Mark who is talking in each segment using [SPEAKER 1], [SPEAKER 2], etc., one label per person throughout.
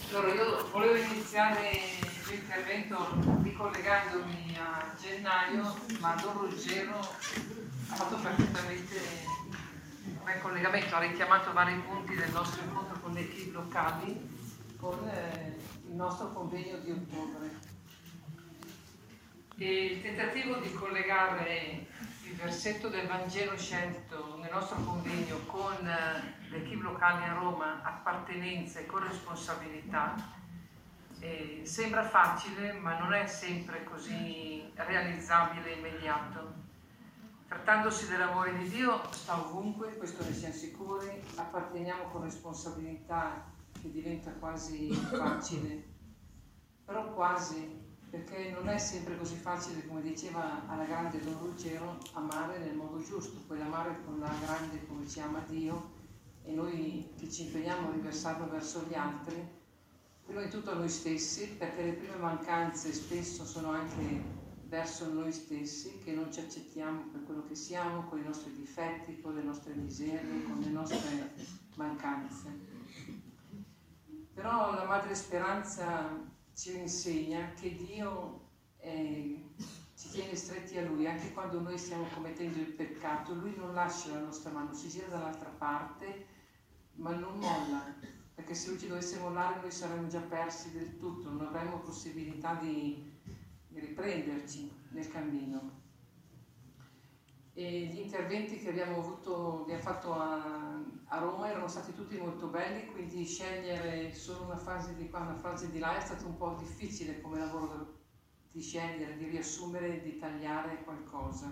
[SPEAKER 1] Allora, io volevo iniziare l'intervento ricollegandomi a gennaio, ma Don Ruggero ha fatto perfettamente un bel collegamento, ha richiamato vari punti del nostro incontro con le equip locali, con il nostro convegno di ottobre. E il tentativo di collegare il versetto del Vangelo scelto nel nostro convegno con le equip locali a Roma, appartenenza e corresponsabilità, sembra facile, ma non è sempre così realizzabile e immediato. Trattandosi dell'amore di Dio, sta ovunque, questo ne siamo sicuri, apparteniamo con responsabilità che diventa quasi facile, però quasi, perché non è sempre così facile, come diceva alla grande Don Ruggero, amare nel modo giusto, poi amare con la grande come ci ama Dio, e noi che ci impegniamo a riversarlo verso gli altri, prima di tutto a noi stessi, perché le prime mancanze spesso sono anche verso noi stessi, che non ci accettiamo per quello che siamo, con i nostri difetti, con le nostre miserie, con le nostre mancanze. Però la Madre Speranza ci insegna che Dio ci tiene stretti a Lui, anche quando noi stiamo commettendo il peccato, Lui non lascia la nostra mano, si gira dall'altra parte, ma non molla, perché se Lui ci dovesse mollare noi saremmo già persi del tutto, non avremmo possibilità di riprenderci nel cammino. E gli interventi che abbiamo fatto a Roma erano stati tutti molto belli, quindi scegliere solo una frase di qua, una frase di là è stato un po' difficile come lavoro di scegliere, di riassumere, di tagliare qualcosa.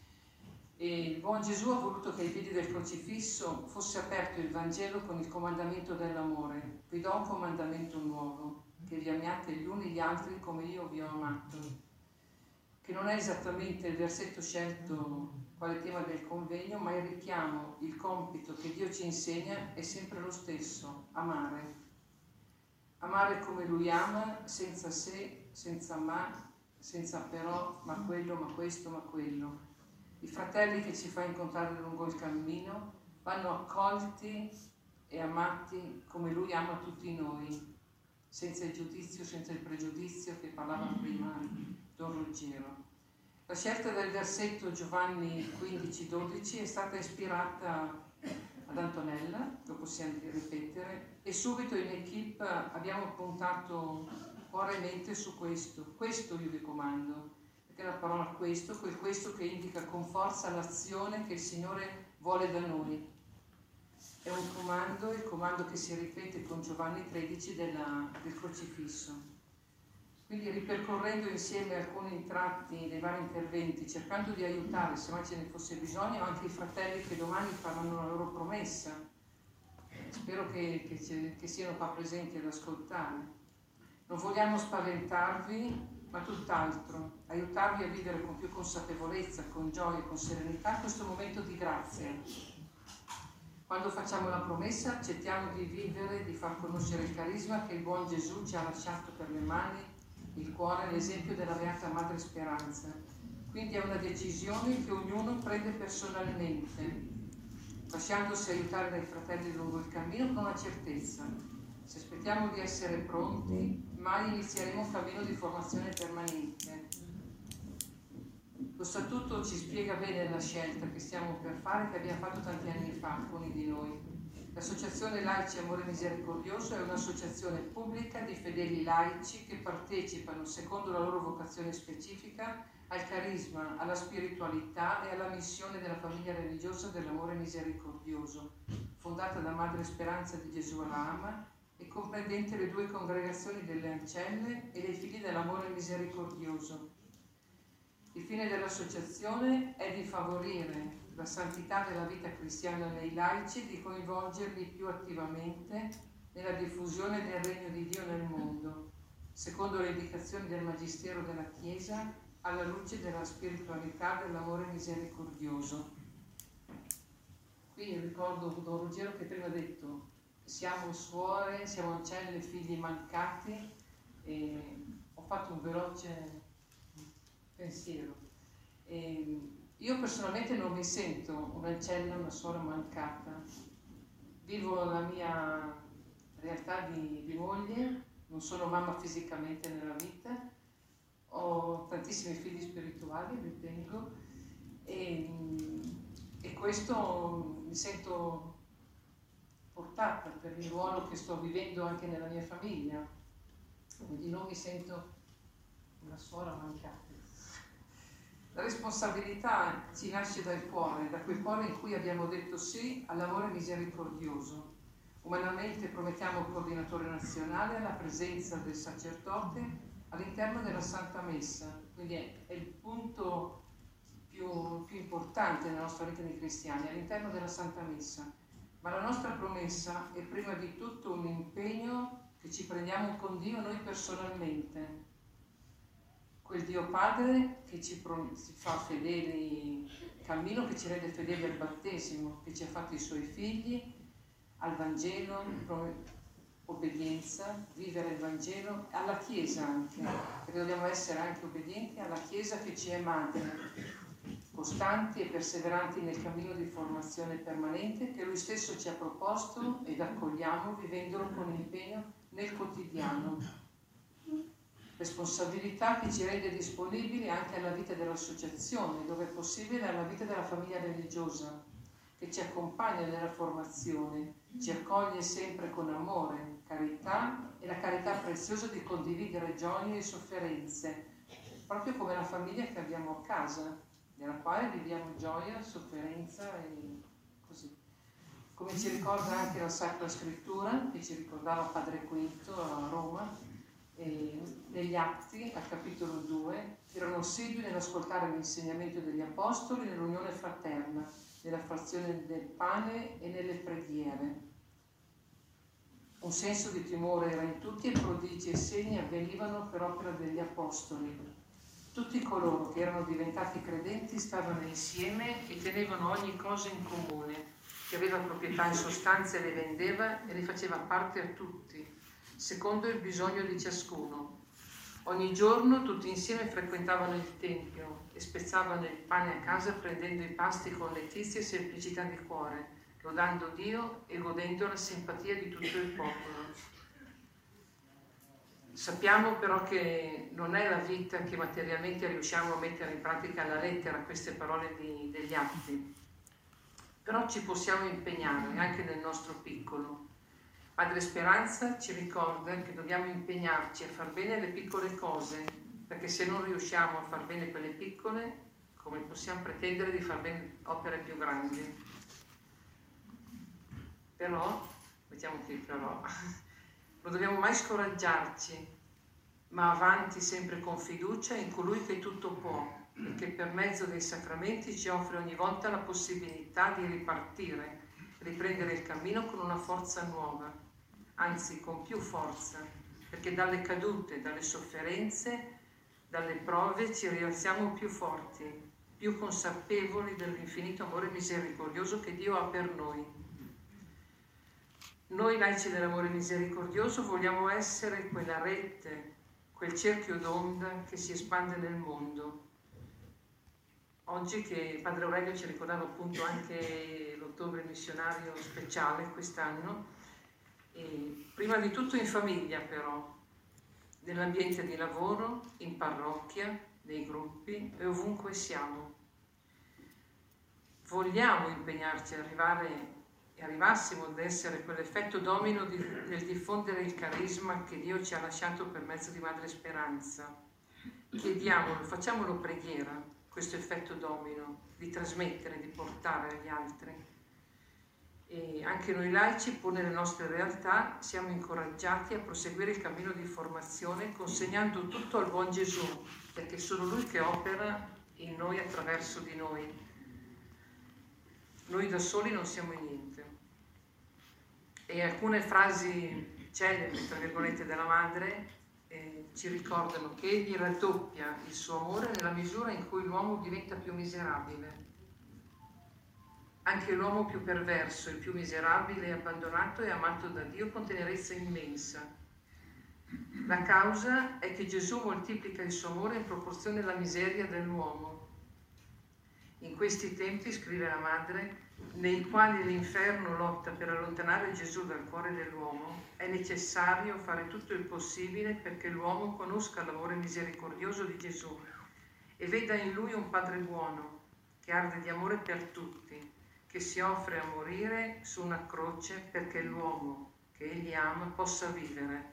[SPEAKER 1] E il buon Gesù ha voluto che ai piedi del crocifisso fosse aperto il Vangelo con il comandamento dell'amore. Vi do un comandamento nuovo, che vi amiate gli uni gli altri come io vi ho amato. Che non è esattamente il versetto scelto quale tema del convegno, ma il richiamo, il compito che Dio ci insegna è sempre lo stesso, amare. Amare come Lui ama, senza se, senza ma, senza però, ma quello, ma questo, ma quello. I fratelli che ci fa incontrare lungo il cammino vanno accolti e amati come Lui ama tutti noi, senza il giudizio, senza il pregiudizio che parlava prima Don Ruggero. La scelta del versetto Giovanni 15-12 è stata ispirata ad Antonella, lo possiamo ripetere, e subito in equip abbiamo puntato cuore e mente su questo. Questo io vi comando, perché la parola questo, quel questo che indica con forza l'azione che il Signore vuole da noi. È un comando, il comando che si ripete con Giovanni 13 del crocifisso. Quindi ripercorrendo insieme alcuni tratti dei vari interventi, cercando di aiutare, se mai ce ne fosse bisogno, anche i fratelli che domani faranno la loro promessa. Spero che siano qua presenti ad ascoltare. Non vogliamo spaventarvi, ma tutt'altro, aiutarvi a vivere con più consapevolezza, con gioia e con serenità questo momento di grazia. Quando facciamo la promessa, accettiamo di vivere, di far conoscere il carisma che il buon Gesù ci ha lasciato per le mani, il cuore, l'esempio della Beata Madre Speranza. Quindi è una decisione che ognuno prende personalmente, lasciandosi aiutare dai fratelli lungo il cammino con la certezza. Se aspettiamo di essere pronti, mai inizieremo un cammino di formazione permanente. Lo Statuto ci spiega bene la scelta che stiamo per fare, che abbiamo fatto tanti anni fa, alcuni di noi. L'Associazione Laici Amore Misericordioso è un'associazione pubblica di fedeli laici che partecipano, secondo la loro vocazione specifica, al carisma, alla spiritualità e alla missione della famiglia religiosa dell'amore misericordioso, fondata da Madre Speranza di Gesù Alama e comprendente le due congregazioni delle Ancelle e dei figli dell'amore misericordioso. Il fine dell'associazione è di favorire la santità della vita cristiana nei laici e di coinvolgerli più attivamente nella diffusione del regno di Dio nel mondo, secondo le indicazioni del Magistero della Chiesa, alla luce della spiritualità dell'amore misericordioso. Qui ricordo Don Ruggero che prima ha detto: siamo suore, siamo ancelle, figli mancati, e ho fatto un veloce pensiero. Io personalmente non mi sento un'ancella, una suora mancata. Vivo la mia realtà di moglie, non sono mamma fisicamente nella vita, ho tantissimi figli spirituali, ritengo, e questo mi sento portata per il ruolo che sto vivendo anche nella mia famiglia, quindi non mi sento una suora mancata. La responsabilità ci nasce dal cuore, da quel cuore in cui abbiamo detto sì all'amore misericordioso. Umanamente promettiamo il coordinatore nazionale, la presenza del sacerdote all'interno della Santa Messa, quindi è il punto più importante nella nostra vita di cristiani, all'interno della Santa Messa. Ma la nostra promessa è prima di tutto un impegno che ci prendiamo con Dio noi personalmente. Quel Dio Padre che ci fa fedeli, cammino che ci rende fedeli al battesimo, che ci ha fatto i suoi figli, al Vangelo, obbedienza, vivere il Vangelo, alla Chiesa anche, perché dobbiamo essere anche obbedienti alla Chiesa che ci è madre, costanti e perseveranti nel cammino di formazione permanente che Lui stesso ci ha proposto ed accogliamo vivendolo con impegno nel quotidiano. Responsabilità che ci rende disponibili anche alla vita dell'associazione, dove è possibile, alla vita della famiglia religiosa, che ci accompagna nella formazione, ci accoglie sempre con amore, carità e la carità preziosa di condividere gioie e sofferenze, proprio come la famiglia che abbiamo a casa, nella quale viviamo gioia, sofferenza e così. Come ci ricorda anche la Sacra Scrittura, che ci ricordava Padre Quinto a Roma, negli Atti, al capitolo 2, erano assidui nell'ascoltare l'insegnamento degli Apostoli, nell'unione fraterna, nella frazione del pane e nelle preghiere. Un senso di timore era in tutti e prodigi e segni avvenivano per opera degli Apostoli. Tutti coloro che erano diventati credenti stavano insieme e tenevano ogni cosa in comune. Chi aveva proprietà in sostanze le vendeva e le faceva parte a tutti, secondo il bisogno di ciascuno. Ogni giorno tutti insieme frequentavano il Tempio e spezzavano il pane a casa prendendo i pasti con letizia e semplicità di cuore, lodando Dio e godendo la simpatia di tutto il popolo. Sappiamo però che non è la vita che materialmente riusciamo a mettere in pratica alla lettera queste parole degli Atti, però ci possiamo impegnare anche nel nostro piccolo. Padre Speranza ci ricorda che dobbiamo impegnarci a far bene le piccole cose, perché se non riusciamo a far bene quelle piccole, come possiamo pretendere di far bene opere più grandi? Però, mettiamo qui però, non dobbiamo mai scoraggiarci, ma avanti sempre con fiducia in colui che tutto può, e che per mezzo dei sacramenti ci offre ogni volta la possibilità di ripartire, riprendere il cammino con una forza nuova, anzi con più forza, perché dalle cadute, dalle sofferenze, dalle prove ci rialziamo più forti, più consapevoli dell'infinito amore misericordioso che Dio ha per noi. Noi laici dell'amore misericordioso vogliamo essere quella rete, quel cerchio d'onda che si espande nel mondo. Oggi che Padre Aurelio ci ricordava appunto anche l'ottobre missionario speciale quest'anno, e prima di tutto in famiglia però, nell'ambiente di lavoro, in parrocchia, nei gruppi e ovunque siamo. Vogliamo impegnarci ad arrivassimo ad essere quell'effetto domino nel diffondere il carisma che Dio ci ha lasciato per mezzo di Madre Speranza. Chiediamolo, facciamolo preghiera, questo effetto domino, di trasmettere, di portare agli altri. E anche noi laici, pur nelle nostre realtà, siamo incoraggiati a proseguire il cammino di formazione consegnando tutto al buon Gesù, perché è solo Lui che opera in noi attraverso di noi. Noi da soli non siamo niente. E alcune frasi celebri, tra virgolette, della Madre ci ricordano che Egli raddoppia il suo amore nella misura in cui l'uomo diventa più miserabile. Anche l'uomo più perverso, il più miserabile e abbandonato è amato da Dio con tenerezza immensa. La causa è che Gesù moltiplica il suo amore in proporzione alla miseria dell'uomo. In questi tempi, scrive la madre, nei quali l'inferno lotta per allontanare Gesù dal cuore dell'uomo, è necessario fare tutto il possibile perché l'uomo conosca l'amore misericordioso di Gesù e veda in lui un Padre buono, che arde di amore per tutti, che si offre a morire su una croce perché l'uomo che egli ama possa vivere.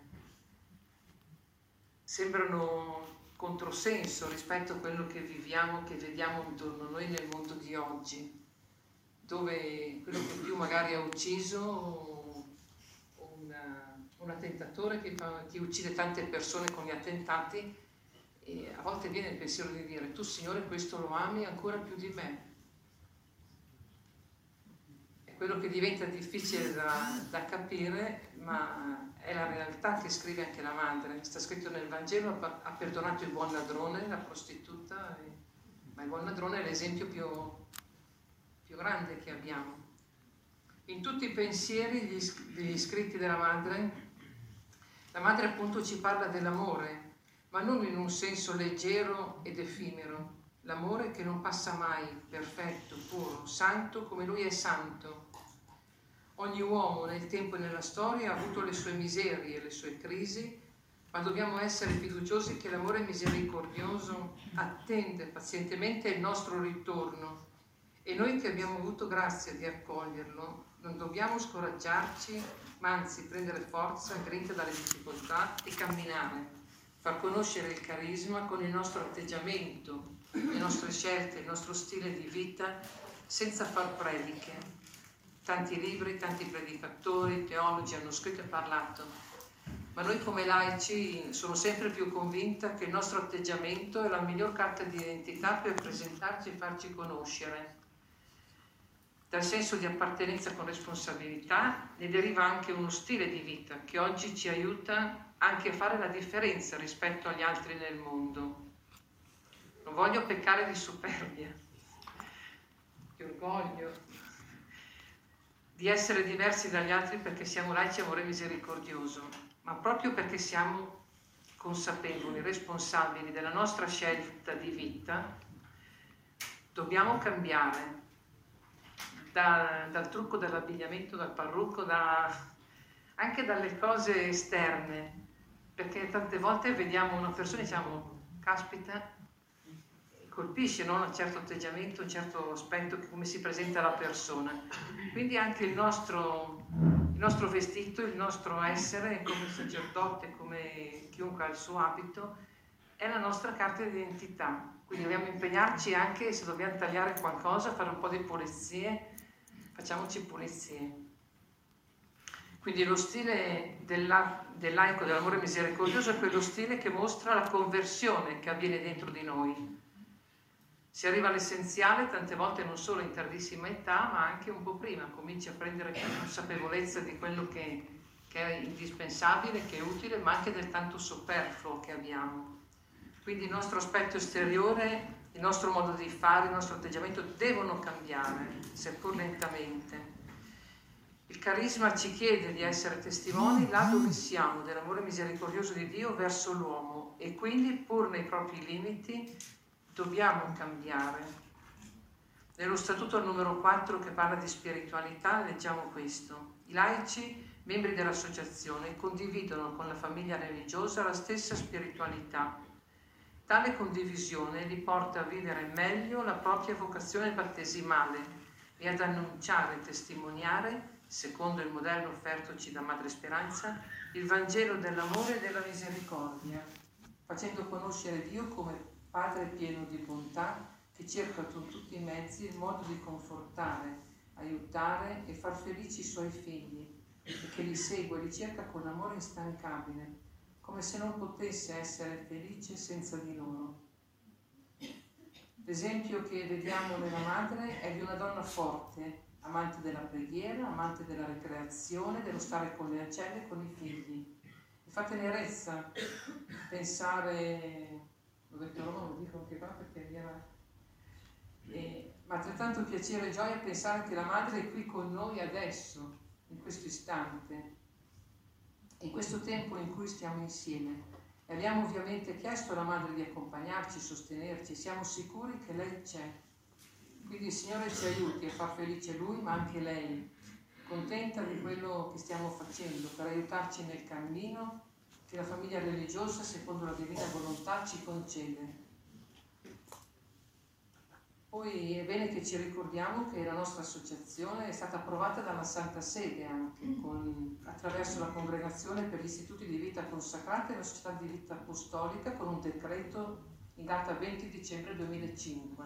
[SPEAKER 1] Sembrano controsenso rispetto a quello che viviamo, che vediamo intorno a noi nel mondo di oggi, dove quello che più magari ha ucciso un attentatore che uccide tante persone con gli attentati, e a volte viene il pensiero di dire: tu Signore questo lo ami ancora più di me. È quello che diventa difficile da capire, ma è la realtà che scrive anche la madre. Sta scritto nel Vangelo: ha perdonato il buon ladrone, la prostituta, ma il buon ladrone è l'esempio più grande che abbiamo. In tutti i pensieri degli scritti della madre, la madre appunto ci parla dell'amore, ma non in un senso leggero ed effimero. L'amore che non passa mai, perfetto, puro, santo come lui è santo. Ogni uomo nel tempo e nella storia ha avuto le sue miserie e le sue crisi, ma dobbiamo essere fiduciosi che l'amore misericordioso attende pazientemente il nostro ritorno, e noi che abbiamo avuto grazia di accoglierlo non dobbiamo scoraggiarci, ma anzi prendere forza, grinta dalle difficoltà e camminare, far conoscere il carisma con il nostro atteggiamento, le nostre scelte, il nostro stile di vita, senza far prediche. Tanti libri, tanti predicatori, teologi hanno scritto e parlato, ma noi come laici sono sempre più convinta che il nostro atteggiamento è la miglior carta di identità per presentarci e farci conoscere. Dal senso di appartenenza con responsabilità ne deriva anche uno stile di vita che oggi ci aiuta anche a fare la differenza rispetto agli altri nel mondo. Non voglio peccare di superbia, di orgoglio, di essere diversi dagli altri perché siamo laici e amore misericordioso, ma proprio perché siamo consapevoli, responsabili della nostra scelta di vita, dobbiamo cambiare. Dal trucco dell'abbigliamento, dal parrucco, anche dalle cose esterne, perché tante volte vediamo una persona e diciamo: caspita, colpisce, no? Un certo atteggiamento, un certo aspetto, come si presenta la persona. Quindi anche il nostro vestito, il nostro essere come sacerdote, come chiunque ha il suo abito, è la nostra carta di identità. Quindi dobbiamo impegnarci anche, se dobbiamo tagliare qualcosa, fare un po' di pulizie, facciamoci pulizie. Quindi lo stile del laico, dell'amore misericordioso, è quello stile che mostra la conversione che avviene dentro di noi. Si arriva all'essenziale tante volte non solo in tardissima età, ma anche un po' prima, cominci a prendere consapevolezza di quello che è indispensabile, che è utile, ma anche del tanto superfluo che abbiamo. Quindi il nostro aspetto esteriore, il nostro modo di fare, il nostro atteggiamento devono cambiare, seppur lentamente. Il carisma ci chiede di essere testimoni là dove siamo dell'amore misericordioso di Dio verso l'uomo, e quindi, pur nei propri limiti, dobbiamo cambiare. Nello statuto numero 4, che parla di spiritualità, leggiamo questo: i laici, membri dell'associazione, condividono con la famiglia religiosa la stessa spiritualità. Tale condivisione li porta a vivere meglio la propria vocazione battesimale e ad annunciare e testimoniare, secondo il modello offertoci da Madre Speranza, il Vangelo dell'amore e della misericordia, facendo conoscere Dio come Padre pieno di bontà, che cerca con tutti i mezzi il modo di confortare, aiutare e far felici i suoi figli, e che li segue e li cerca con amore instancabile, come se non potesse essere felice senza di loro. L'esempio che vediamo nella madre è di una donna forte, amante della preghiera, amante della ricreazione, dello stare con le ancelle e con i figli. Mi fa tenerezza pensare, l'ho detto Roma, lo dico anche qua perché mi era... ma altrettanto piacere e gioia pensare che la madre è qui con noi adesso, in questo istante, in questo tempo in cui stiamo insieme. E abbiamo ovviamente chiesto alla madre di accompagnarci, sostenerci, siamo sicuri che lei c'è. Quindi il Signore ci aiuti a far felice Lui, ma anche lei, contenta di quello che stiamo facendo, per aiutarci nel cammino che la famiglia religiosa, secondo la divina volontà, ci concede. Poi è bene che ci ricordiamo che la nostra associazione è stata approvata dalla Santa Sede anche attraverso la Congregazione per gli Istituti di Vita Consacrata e la Società di Vita Apostolica con un decreto in data 20 dicembre 2005.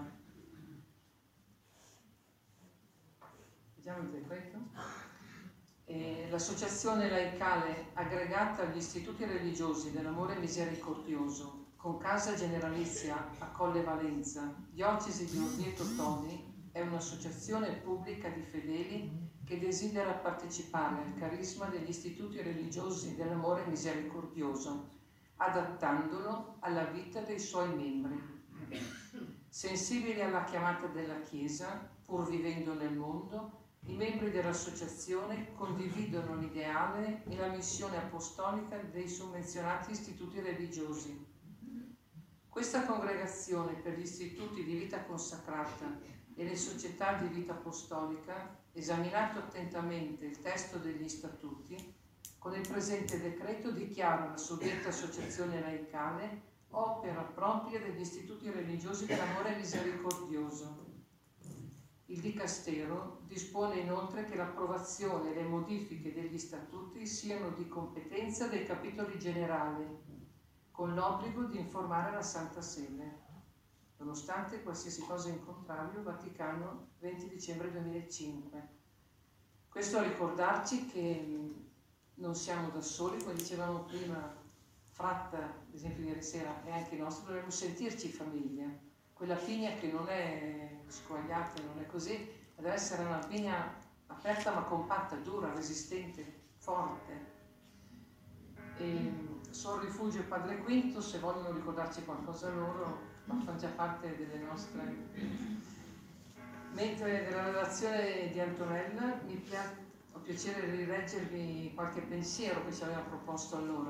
[SPEAKER 1] Vediamo il decreto. L'associazione laicale aggregata agli istituti religiosi dell'amore misericordioso con casa generalizia a Colle Valenza, diocesi di Orvieto Toni, è un'associazione pubblica di fedeli che desidera partecipare al carisma degli istituti religiosi dell'amore misericordioso, adattandolo alla vita dei suoi membri. Sensibili alla chiamata della Chiesa, pur vivendo nel mondo, i membri dell'associazione condividono l'ideale e la missione apostolica dei summenzionati istituti religiosi. Questa congregazione per gli istituti di vita consacrata e le società di vita apostolica, esaminato attentamente il testo degli statuti, con il presente decreto dichiara la suddetta associazione laicale opera propria degli istituti religiosi dell'amore misericordioso. Il Dicastero dispone inoltre che l'approvazione e le modifiche degli statuti siano di competenza dei capitoli generali, con l'obbligo di informare la Santa Sede, nonostante qualsiasi cosa in contrario. Vaticano, 20 dicembre 2005. Questo a ricordarci che non siamo da soli, come dicevamo prima, Fratta, ad esempio ieri sera, e anche nostro, dovremmo sentirci famiglia. Quella pigna che non è squagliata, non è così, deve essere una pigna aperta ma compatta, dura, resistente, forte. Sono Rifugio e Padre Quinto, se vogliono ricordarci qualcosa loro, ma fanno già parte delle nostre. Mentre nella relazione di Antonella ho piacere di rileggervi qualche pensiero che ci aveva proposto allora.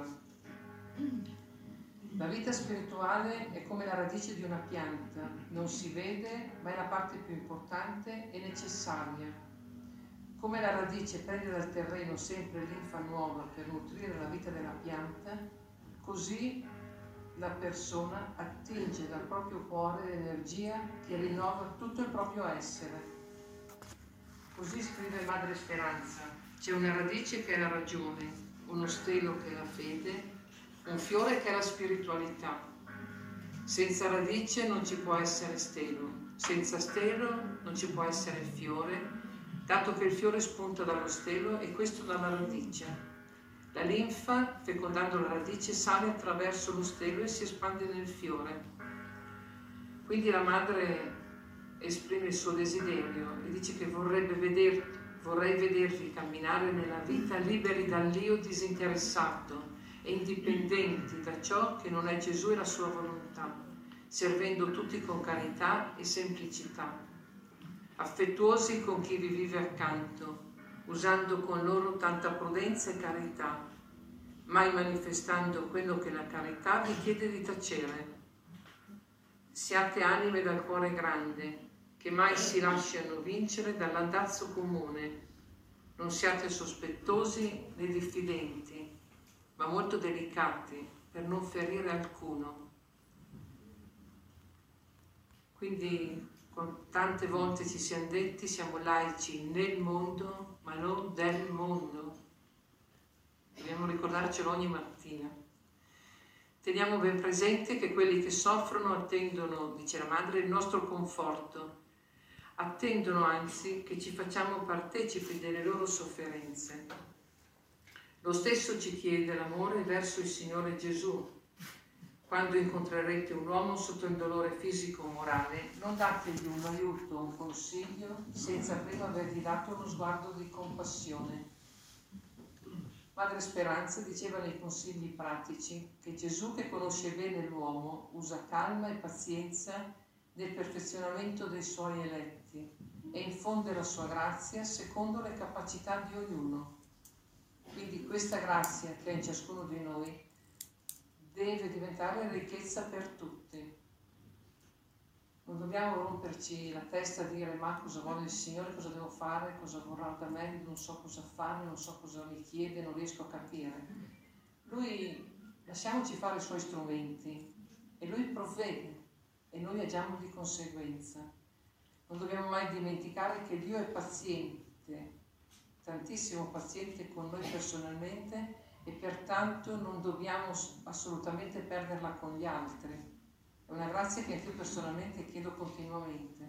[SPEAKER 1] La vita spirituale è come la radice di una pianta, non si vede, ma è la parte più importante e necessaria. Come la radice prende dal terreno sempre linfa nuova per nutrire la vita della pianta, così la persona attinge dal proprio cuore l'energia che rinnova tutto il proprio essere. Così scrive Madre Speranza: c'è una radice che è la ragione, uno stelo che è la fede, un fiore che è la spiritualità. Senza radice non ci può essere stelo, senza stelo non ci può essere fiore, dato che il fiore spunta dallo stelo e questo dalla radice. La linfa, fecondando la radice, sale attraverso lo stelo e si espande nel fiore. Quindi la madre esprime il suo desiderio e dice che vorrei vedervi camminare nella vita liberi dall'io disinteressato e indipendenti da ciò che non è Gesù e la sua volontà, servendo tutti con carità e semplicità, affettuosi con chi vi vive accanto, usando con loro tanta prudenza e carità, mai manifestando quello che la carità vi chiede di tacere. Siate anime dal cuore grande, che mai si lasciano vincere dall'andazzo comune. Non siate sospettosi né diffidenti, ma molto delicati per non ferire alcuno. Quindi tante volte ci siamo detti siamo laici nel mondo ma non del mondo. Dobbiamo ricordarcelo ogni mattina. Teniamo ben presente che quelli che soffrono attendono, dice la madre, il nostro conforto, attendono anzi che ci facciamo partecipi delle loro sofferenze. Lo stesso ci chiede l'amore verso il Signore Gesù. Quando incontrerete un uomo sotto il dolore fisico o morale, non dategli un aiuto o un consiglio senza prima avergli dato uno sguardo di compassione. Madre Speranza diceva nei consigli pratici che Gesù, che conosce bene l'uomo, usa calma e pazienza nel perfezionamento dei suoi eletti e infonde la sua grazia secondo le capacità di ognuno. Quindi questa grazia che è in ciascuno di noi deve diventare ricchezza per tutti. Non dobbiamo romperci la testa a dire ma cosa vuole il Signore, cosa devo fare, cosa vorrà da me, non so cosa fare, non so cosa mi chiede, non riesco a capire. Lui, lasciamoci fare i suoi strumenti e Lui provvede e noi agiamo di conseguenza. Non dobbiamo mai dimenticare che Dio è paziente, tantissimo paziente con noi personalmente, e pertanto non dobbiamo assolutamente perderla con gli altri. È una grazia che anche io personalmente chiedo continuamente.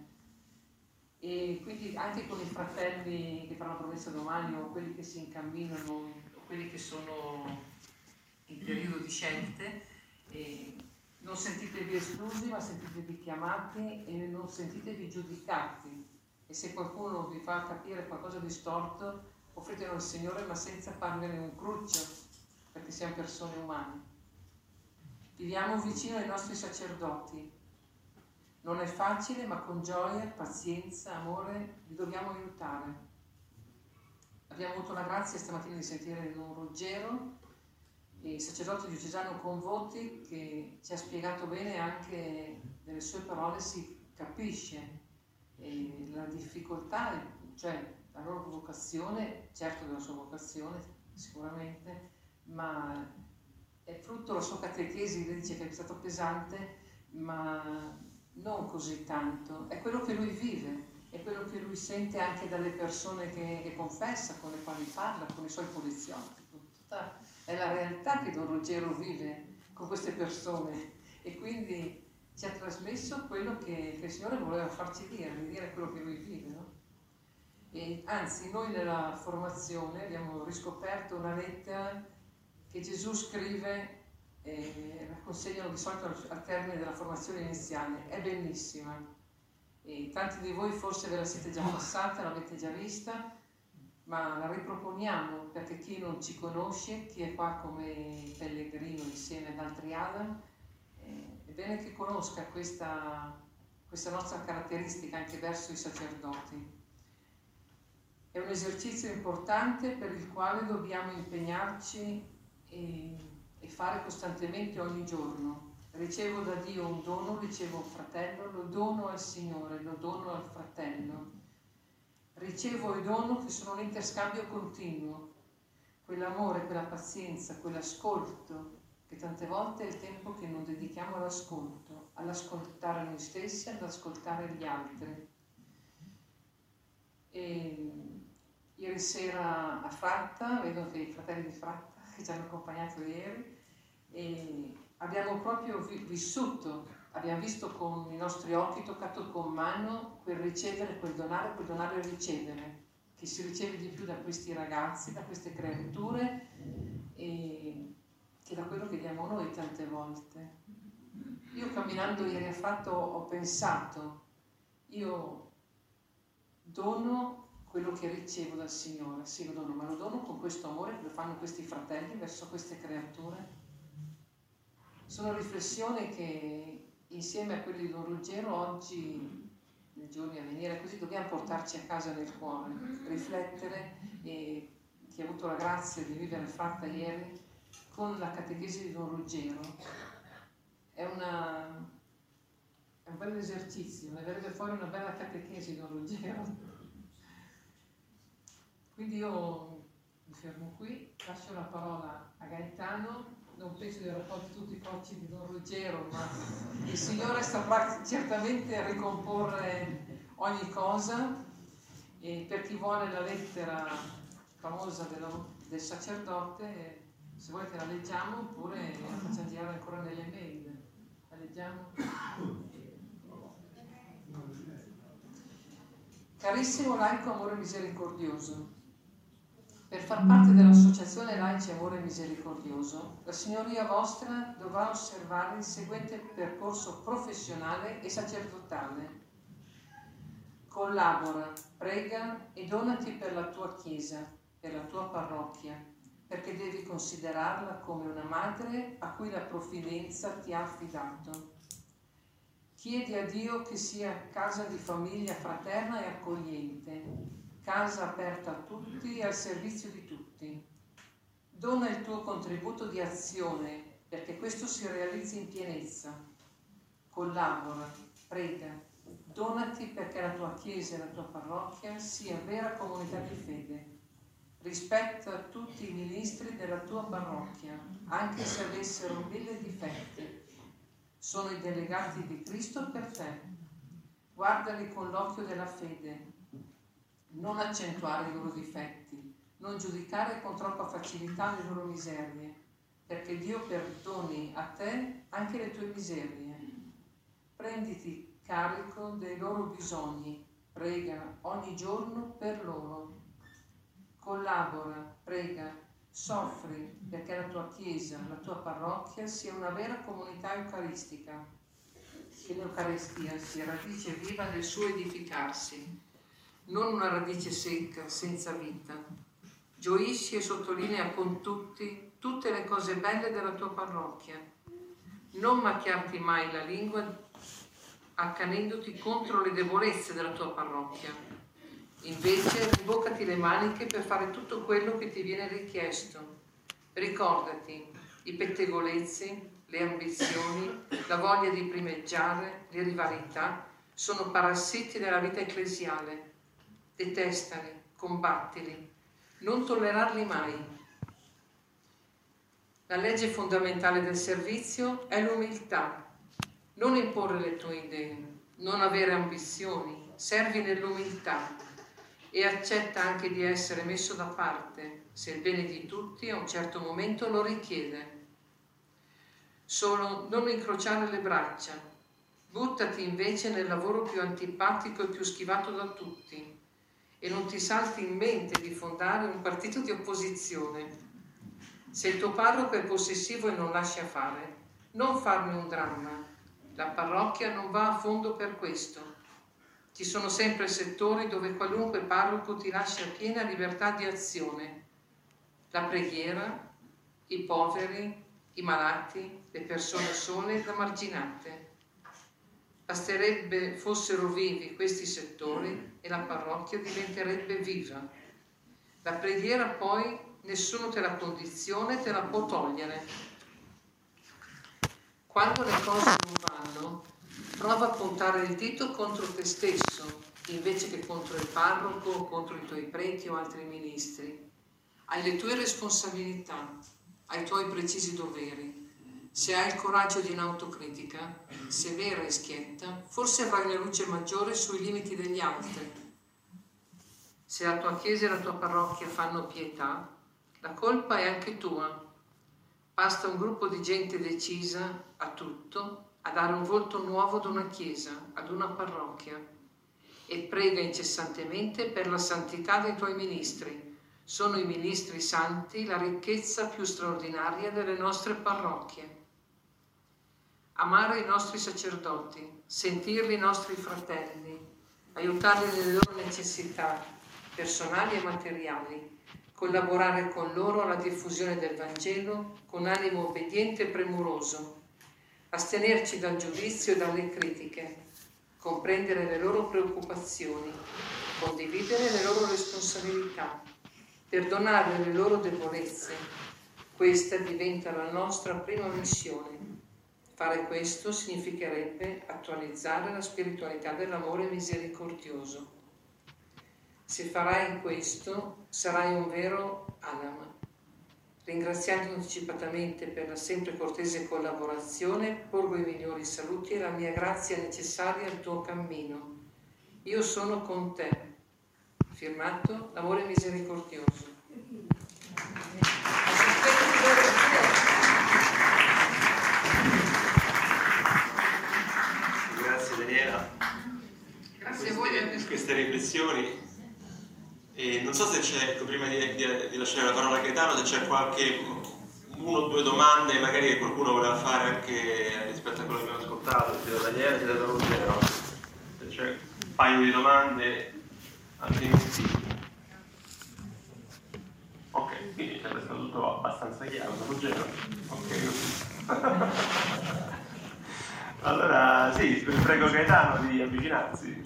[SPEAKER 1] E quindi anche con i fratelli che fanno la promessa domani, o quelli che si incamminano, o quelli che sono in periodo di scelte, non sentitevi esclusi, ma sentitevi chiamati e non sentitevi giudicati. E se qualcuno vi fa capire qualcosa di storto, offritelo al Signore, ma senza fargliene un cruccio, perché siamo persone umane. Viviamo vicino ai nostri sacerdoti. Non è facile, ma con gioia, pazienza, amore li dobbiamo aiutare. Abbiamo avuto la grazia stamattina di sentire Don Ruggero, il sacerdote diocesano Convoti, che ci ha spiegato bene, anche nelle sue parole si capisce la difficoltà, cioè la loro vocazione, certo della sua vocazione sicuramente, ma è frutto della sua catechesi. Lei dice che è stato pesante, ma non così tanto, è quello che lui vive, è quello che lui sente anche dalle persone che confessa, con le quali parla, con i suoi poliziotti. È la realtà che Don Ruggero vive con queste persone, e quindi ci ha trasmesso quello che il Signore voleva farci dire quello che lui vive, no? E anzi, noi nella formazione abbiamo riscoperto una lettera che Gesù scrive, la consegnano di solito al termine della formazione iniziale. È bellissima, e tanti di voi forse ve la siete già passata, l'avete già vista, ma la riproponiamo perché chi non ci conosce, chi è qua come pellegrino insieme ad altri Adam, è bene che conosca questa nostra caratteristica anche verso i sacerdoti. È un esercizio importante per il quale dobbiamo impegnarci e fare costantemente ogni giorno. Ricevo da Dio un dono, ricevo un fratello, lo dono al Signore, lo dono al fratello. Ricevo i dono che sono l'interscambio continuo, quell'amore, quella pazienza, quell'ascolto, che tante volte è il tempo che non dedichiamo all'ascolto, all'ascoltare noi stessi, all'ascoltare gli altri. E ieri sera a Fratta, vedo che i fratelli di Fratta che ci hanno accompagnato ieri, e abbiamo proprio vissuto, abbiamo visto con i nostri occhi, toccato con mano quel ricevere, quel donare e ricevere, che si riceve di più da questi ragazzi, da queste creature, che da quello che diamo noi tante volte. Io camminando ieri a Fratta ho pensato, io dono quello che ricevo dal Signore, sì, lo dono, ma lo dono con questo amore che lo fanno questi fratelli verso queste creature. Sono riflessioni che insieme a quelli di Don Ruggero oggi, nei giorni a venire, così dobbiamo portarci a casa nel cuore, riflettere, e chi ha avuto la grazia di vivere Fratta ieri con la catechesi di Don Ruggero è un bel esercizio, ne verrebbe fuori una bella catechesi di Don Ruggero. Quindi io mi fermo qui, lascio la parola a Gaetano. Non penso di aver raccolto tutti i cocci di Don Ruggero, ma il Signore saprà certamente ricomporre ogni cosa. E per chi vuole la lettera famosa del sacerdote, se volete la leggiamo, oppure la facciamo girare ancora nelle mail. La leggiamo? Carissimo laico amore misericordioso, per far parte dell'Associazione Laici Amore Misericordioso, la Signoria vostra dovrà osservare il seguente percorso professionale e sacerdotale. Collabora, prega e donati per la tua Chiesa, per la tua parrocchia, perché devi considerarla come una madre a cui la provvidenza ti ha affidato. Chiedi a Dio che sia casa di famiglia fraterna e accogliente, casa aperta a tutti e al servizio di tutti. Dona il tuo contributo di azione perché questo si realizzi in pienezza. Collabora, prega Donati perché la tua chiesa e la tua parrocchia sia vera comunità di fede. Rispetta tutti i ministri della tua parrocchia, anche se avessero 1000 difetti. Sono i delegati di Cristo per te. Guardali con l'occhio della fede. Non accentuare i loro difetti, non giudicare con troppa facilità le loro miserie, perché Dio perdoni a te anche le tue miserie. Prenditi carico dei loro bisogni, prega ogni giorno per loro. Collabora, prega, soffri perché la tua chiesa, la tua parrocchia sia una vera comunità eucaristica, che l'Eucaristia sia radice viva del suo edificarsi, non una radice secca, senza vita. Gioisci e sottolinea con tutti tutte le cose belle della tua parrocchia. Non macchiarti mai la lingua accanendoti contro le debolezze della tua parrocchia. Invece riboccati le maniche per fare tutto quello che ti viene richiesto. Ricordati, i pettegolezzi, le ambizioni, la voglia di primeggiare, le rivalità sono parassiti della vita ecclesiale. Detestali, combattili, non tollerarli mai. La legge fondamentale del servizio è l'umiltà. Non imporre le tue idee, non avere ambizioni, servi nell'umiltà e accetta anche di essere messo da parte se il bene di tutti a un certo momento lo richiede. Solo non incrociare le braccia, buttati invece nel lavoro più antipatico e più schivato da tutti e non ti salti in mente di fondare un partito di opposizione. Se il tuo parroco è possessivo e non lascia fare, non farne un dramma. La parrocchia non va a fondo per questo. Ci sono sempre settori dove qualunque parroco ti lascia piena libertà di azione. La preghiera, i poveri, i malati, le persone sole ed emarginate. Basterebbe fossero vivi questi settori e la parrocchia diventerebbe viva. La preghiera poi nessuno te la condiziona e te la può togliere. Quando le cose non vanno, prova a puntare il dito contro te stesso, invece che contro il parroco o contro i tuoi preti o altri ministri. Hai le tue responsabilità, hai i tuoi precisi doveri. Se hai il coraggio di un'autocritica, severa e schietta, forse avrai una luce maggiore sui limiti degli altri. Se la tua chiesa e la tua parrocchia fanno pietà, la colpa è anche tua. Basta un gruppo di gente decisa a tutto, a dare un volto nuovo ad una chiesa, ad una parrocchia. E prega incessantemente per la santità dei tuoi ministri. Sono i ministri santi la ricchezza più straordinaria delle nostre parrocchie. Amare i nostri sacerdoti, sentirli i nostri fratelli, aiutarli nelle loro necessità personali e materiali, collaborare con loro alla diffusione del Vangelo con animo obbediente e premuroso, astenerci dal giudizio e dalle critiche, comprendere le loro preoccupazioni, condividere le loro responsabilità, perdonare le loro debolezze. Questa diventa la nostra prima missione. Fare questo significherebbe attualizzare la spiritualità dell'amore misericordioso. Se farai questo, sarai un vero anima. Ringraziando anticipatamente per la sempre cortese collaborazione, porgo i migliori saluti e la mia grazia necessaria al tuo cammino. Io sono con te. Firmato l'amore misericordioso.
[SPEAKER 2] Grazie Daniela.
[SPEAKER 1] Grazie a voi
[SPEAKER 2] per queste riflessioni. E non so se c'è, prima di lasciare la parola a Gaetano, se c'è qualche uno o due domande magari che qualcuno voleva fare anche rispetto a quello che abbiamo ascoltato, sia da Daniele sia da Ruggero. Se c'è un paio di domande, altrimenti. Ok, quindi è stato tutto abbastanza chiaro, da Ruggero. Ok. Allora sì, prego Gaetano di avvicinarsi.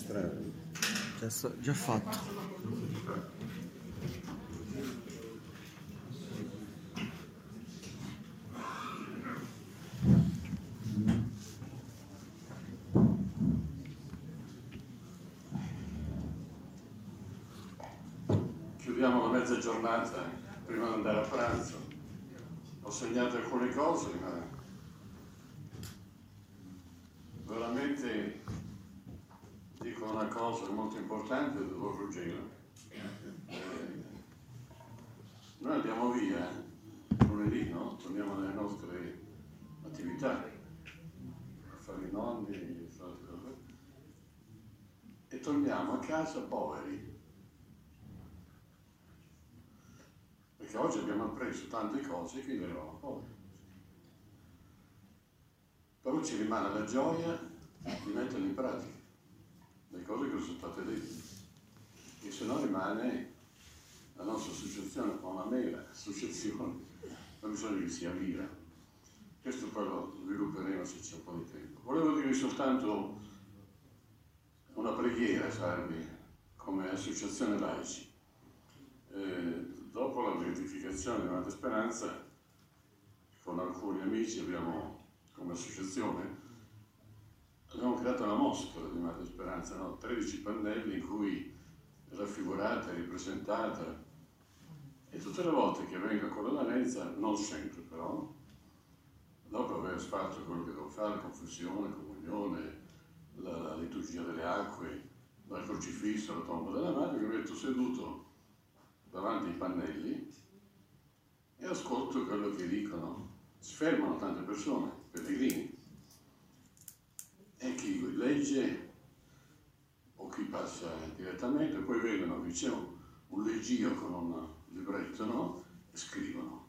[SPEAKER 3] registrare.
[SPEAKER 4] Già fatto.
[SPEAKER 5] Chiudiamo la mezza giornata prima di andare a pranzo. Ho segnato alcune cose, ma veramente dico una cosa molto importante del dottor Ruggero. Noi andiamo via lunedì, no? Torniamo alle nostre attività, a fare i nonni, a fare cose, e torniamo a casa poveri. Perché oggi abbiamo appreso tante cose che noi eravamo poveri. Però ci rimane la gioia di metterle in pratica, le cose che sono state dette. E se no rimane la nostra associazione, una mera associazione, non bisogna che sia viva. Questo poi lo svilupperemo se c'è un po' di tempo. Volevo dirvi soltanto una preghiera, salvi, come associazione laici. Dopo la beatificazione di Madre Speranza, con alcuni amici abbiamo, come associazione, abbiamo creato una mostra di Madre Speranza, no? 13 pannelli in cui è raffigurata, è ripresentata, e tutte le volte che vengo con la valenza, non sempre però, dopo aver fatto quello che devo fare, confessione, comunione, la liturgia delle acque, dal crocifisso alla tomba della madre, mi metto seduto davanti ai pannelli e ascolto quello che dicono. Si fermano tante persone, pellegrini, e chi legge o chi passa direttamente, poi vedono che c'è un leggio con un libretto, no? E scrivono.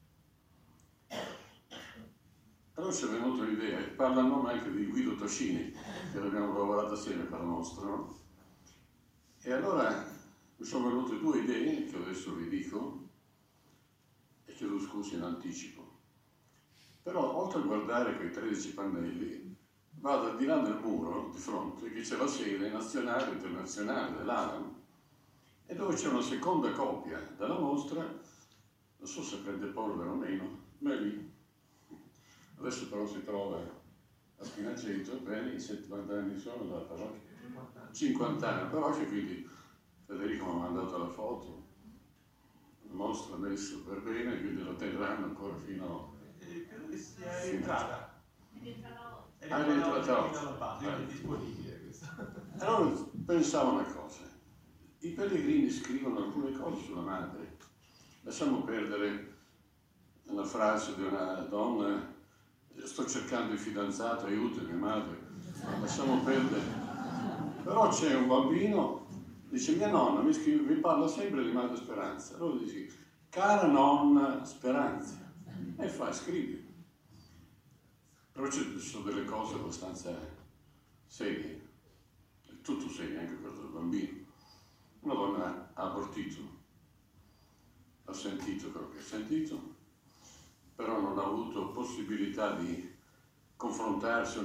[SPEAKER 5] Allora ci è venuta l'idea, e parlano anche di Guido Toscini, che abbiamo lavorato assieme per la nostra, no? E allora mi sono venute due idee che adesso vi dico, e chiedo scusa in anticipo. Però oltre a guardare quei 13 pannelli, vado al di là del muro di fronte, che c'è la sede nazionale e internazionale dell'ANAM, e dove c'è una seconda copia della mostra, non so se prende polvere o meno, ma è lì. Adesso però si trova a Spinaceto, bene, i 70 anni sono dalla parrocchia, 50 anni, però c'è, quindi Federico mi ha mandato la foto, la mostra adesso per bene, quindi la terranno ancora fino
[SPEAKER 2] credo che sia entrata.
[SPEAKER 5] È entrata
[SPEAKER 2] è disponibile questa.
[SPEAKER 5] Allora pensavo una cosa, i pellegrini scrivono alcune cose sulla madre, lasciamo perdere una frase di una donna, sto cercando il fidanzato, aiutami madre, lasciamo perdere. Però c'è un bambino, dice mia nonna mi parla sempre di Madre Speranza, allora dici cara nonna Speranza, e scrivi. Però ci sono delle cose abbastanza serie, tutto serio, anche quello del bambino. Una donna ha abortito, ha sentito quello che ha sentito, però non ha avuto possibilità di confrontarsi,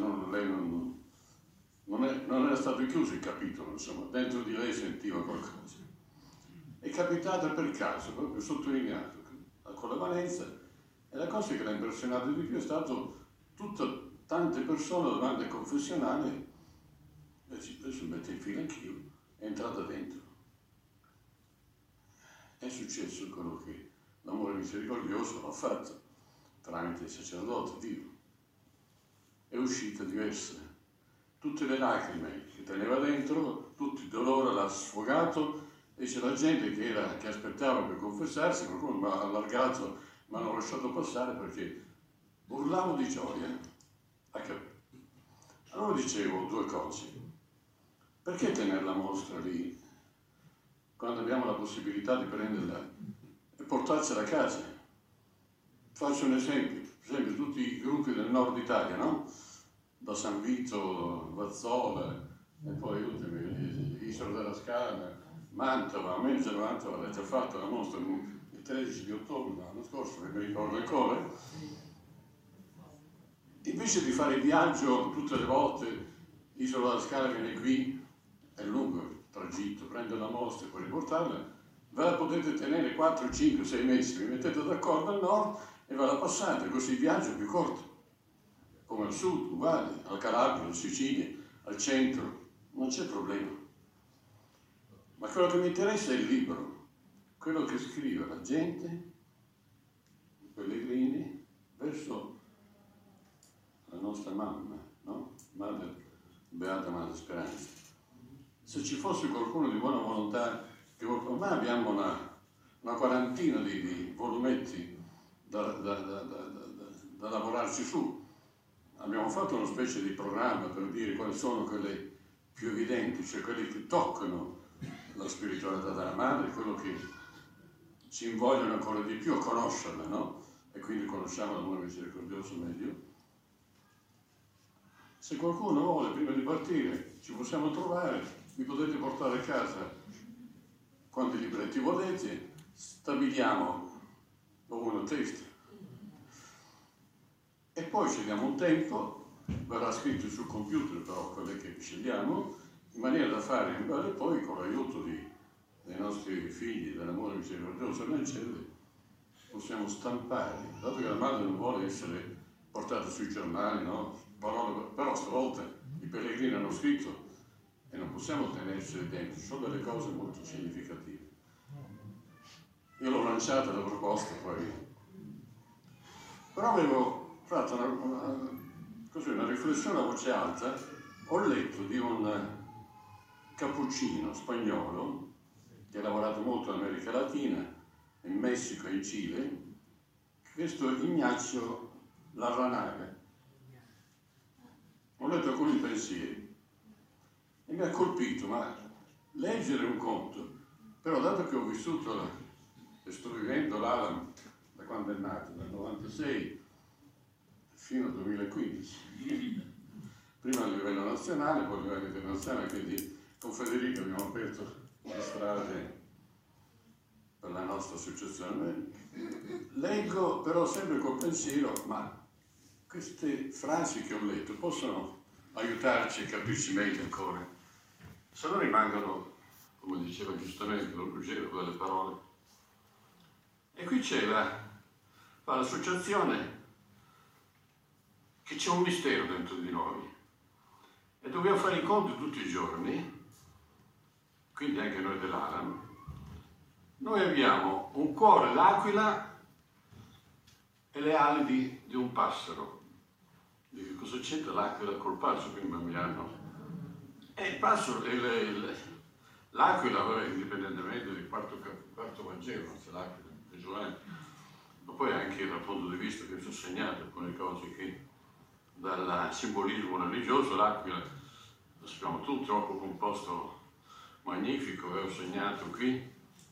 [SPEAKER 5] non era stato chiuso il capitolo, insomma, dentro di lei sentiva qualcosa. È capitata per caso, proprio sottolineato, con la valenza, e la cosa che l'ha impressionato di più è stato tante persone davanti al confessionale, adesso mette in fila anch'io, è entrata dentro. È successo quello che l'amore misericordioso l'ha fatto tramite il sacerdote Dio. È uscita diversa. Tutte le lacrime che teneva dentro, tutto il dolore l'ha sfogato, e c'è la gente che aspettava per confessarsi, qualcuno mi ha allargato, mi hanno lasciato passare perché urlavo di gioia. Allora dicevo due cose. Perché tenere la mostra lì quando abbiamo la possibilità di prenderla e portarcela a casa? Faccio un esempio. Per esempio tutti i gruppi del nord Italia, no? Da San Vito, Vazzola, e poi Isola della Scala, Mantova, a me Mantova l'ha già fatta la mostra il 13 di ottobre l'anno scorso, che mi ricordo ancora. Invece di fare il viaggio tutte le volte, Isola della Scala viene qui, è lungo il tragitto, prendere la mostra e poi riportarla, ve la potete tenere 4, 5, 6 mesi, vi mettete d'accordo al nord e ve la passate, così il viaggio è più corto. Come al sud, uguale, al Calabria, alla Sicilia, al centro, non c'è problema. Ma quello che mi interessa è il libro, quello che scrive la gente, i pellegrini, verso la nostra mamma, no? Beata Madre Speranza. Se ci fosse qualcuno di buona volontà, che ormai abbiamo una quarantina di volumetti da lavorarci su. Abbiamo fatto una specie di programma per dire quali sono quelle più evidenti, cioè quelli che toccano la spiritualità della madre, quello che ci invogliono ancora di più a conoscerla, no? E quindi conosciamo l'amore misericordioso meglio. Se qualcuno vuole, prima di partire, ci possiamo trovare, vi potete portare a casa quanti libretti volete, stabiliamo uno a testa. E poi ci diamo un tempo, verrà scritto sul computer però quelle che scegliamo, in maniera da fare e poi con l'aiuto dei nostri figli, dell'amore misericordioso nel cielo, possiamo stampare, dato che la madre non vuole essere portata sui giornali, no? Parole, però stavolta i pellegrini hanno scritto e non possiamo tenerceli dentro, sono delle cose molto significative. Io l'ho lanciata la proposta poi, però avevo fatto una riflessione a voce alta, ho letto di un cappuccino spagnolo che ha lavorato molto in America Latina, in Messico e in Cile, questo Ignacio Larranaga. Ho letto alcuni pensieri e mi ha colpito, ma leggere un conto, però dato che ho vissuto e sto vivendo l'Alam da quando è nato, dal 96 fino al 2015, prima a livello nazionale, poi a livello internazionale, quindi con Federico abbiamo aperto le strade per la nostra associazione. Leggo però sempre col pensiero, ma queste frasi che ho letto possono aiutarci a capirci meglio ancora, se no rimangono, come diceva giustamente Don Ruggero, quelle parole. E qui c'è l'associazione che c'è un mistero dentro di noi e dobbiamo fare i conti tutti i giorni, quindi anche noi dell'Alam. Noi abbiamo un cuore, l'aquila e le ali di un passero. Dico, cosa c'entra l'aquila col passero? Prima mi hanno... E il passero, l'aquila, indipendentemente del quarto Vangelo, se l'aquila è Giovanni, ma poi anche dal punto di vista che ci ho segnato alcune cose che dal simbolismo religioso, l'aquila, lo sappiamo tutti, occupa un posto magnifico, avevo segnato qui,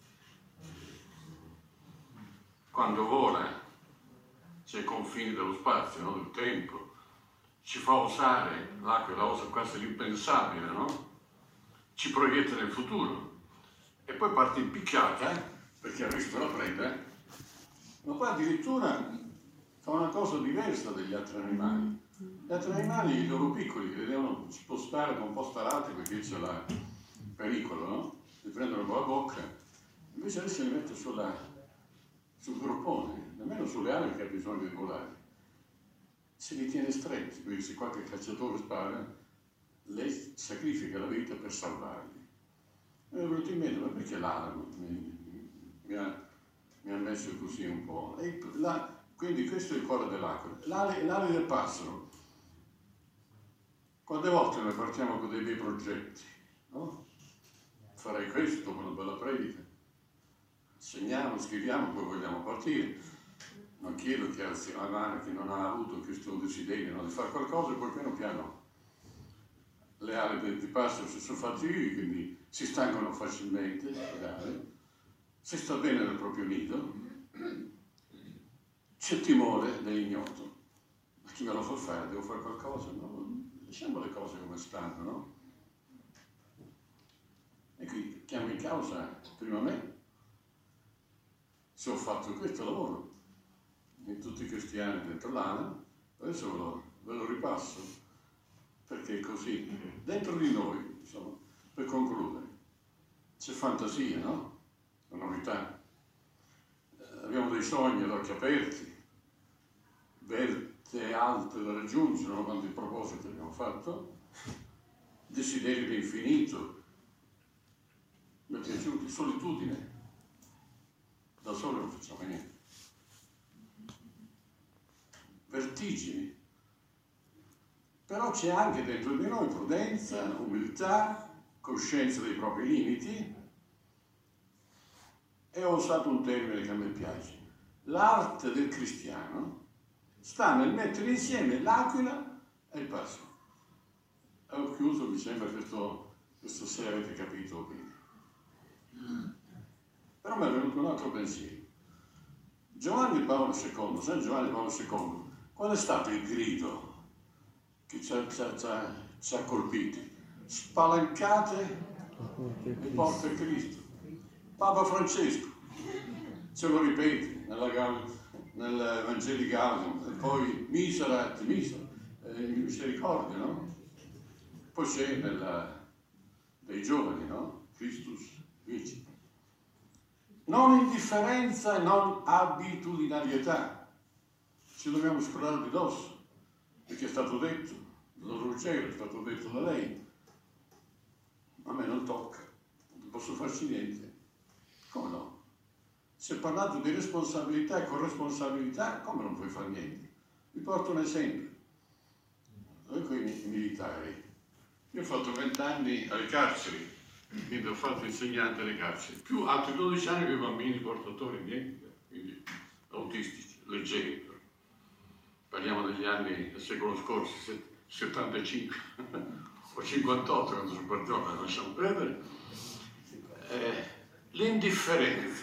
[SPEAKER 5] quando vola c'è i confini dello spazio, no? Del tempo, ci fa osare, l'aquila osa quasi l'impensabile, no? Ci proietta nel futuro e poi parte impicciata, perché ha visto la preda, ma poi addirittura fa una cosa diversa dagli altri animali. Gli altri animali, i loro piccoli, che li devono spostare da un posto all'altro perché c'è il pericolo, no? Li prendono con la bocca, invece adesso li mette sul groppone, nemmeno sulle ali che ha bisogno di volare. Se li tiene stretti, quindi se qualche cacciatore spara, lei sacrifica la vita per salvarli. Mi è venuto in mente, ma perché l'Alam mi ha messo così un po'? Quindi questo è il cuore dell'aquila. L'ali del passero. Quante volte noi partiamo con dei bei progetti, no? Farei questo con una bella predica. Segniamo, scriviamo, poi vogliamo partire. Non chiedo che alzi la mano chi non ha avuto questo desiderio, no? Di fare qualcosa e poi piano piano le ali di passero si sono fatti vivi, quindi si stancano facilmente, si sta bene nel proprio nido, c'è timore dell'ignoto. Ma chi me lo fa fare? Devo fare qualcosa? No? Lasciamo le cose come stanno, no? E qui chiamo in causa prima me, se ho fatto questo lavoro in tutti questi anni dentro l'Alam, adesso ve lo ripasso, perché è così, dentro di noi, insomma, Per concludere, c'è fantasia, no? La novità. Abbiamo dei sogni ad occhi aperti, verte alte da raggiungere, no? Quanti propositi abbiamo fatto, desideri di infinito, mi è piaciuto, solitudine, da solo non facciamo niente, vertigini, però c'è anche dentro di noi prudenza, umiltà, coscienza dei propri limiti, e ho usato un termine che a me piace. L'arte del cristiano sta nel mettere insieme l'aquila e il passo. E ho chiuso, mi sembra, questo se avete capito bene. Però mi è venuto un altro pensiero. Giovanni Paolo II, San Giovanni Paolo II, qual è stato il grido che ci ha colpiti? Spalancate le porte a Cristo. Papa Francesco ce lo ripete nel Vangeli Gaudium, e poi Miserat, misericordia, no? Poi c'è dei giovani, no? Christus Vici. Non indifferenza e non abitudinarietà. Ci dobbiamo scrollare di dosso, perché è stato detto da Ruggero, è stato detto da lei. A me non tocca, non posso farci niente. Come no? Si è parlato di responsabilità e corresponsabilità, come non puoi fare niente? Vi porto un esempio. Noi con i militari, io ho fatto 20 anni alle carceri, quindi ho fatto insegnante alle carceri, più altri 12 anni con i bambini portatori di handicap, quindi autistici, leggeri. Parliamo degli anni del secolo scorso, 75 o 58, quando sono partito, ma lasciamo perdere. L'indifferenza.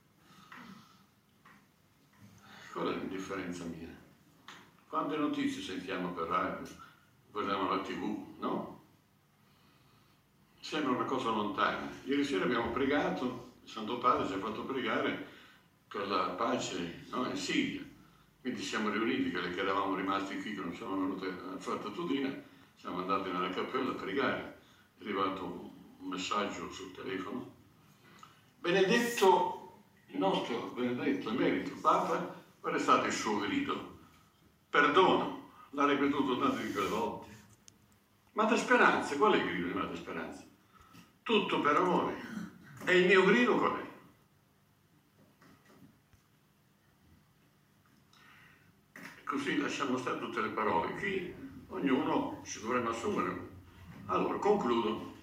[SPEAKER 5] Qual è l'indifferenza mia? Quante notizie sentiamo per radio, guardiamo la TV, no? Sembra una cosa lontana. Ieri sera abbiamo pregato, il Santo Padre ci ha fatto pregare per la pace, no? In Siria. Quindi siamo riuniti, che eravamo rimasti qui, che non siamo venuti a fare Tudina, siamo andati nella cappella a pregare. È arrivato un messaggio sul telefono. Benedetto, il nostro benedetto emerito Papa, qual è stato il suo grido? Perdono, l'ha ripetuto tante di quelle volte. Madre Speranza, qual è il grido di Madre Speranza? Tutto per amore. E il mio grido qual è? Così lasciamo stare tutte le parole. Qui ognuno ci dovremmo assumere. Allora, concludo.